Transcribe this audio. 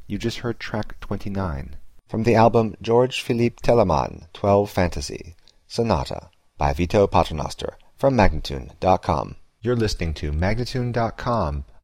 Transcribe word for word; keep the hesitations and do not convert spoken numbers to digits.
You just heard track twenty-nine. From the album George Philippe Telemann, twelve Fantasy, Sonata, by Vito Paternoster, from Magnatune dot com. You're listening to Magnatune dot com,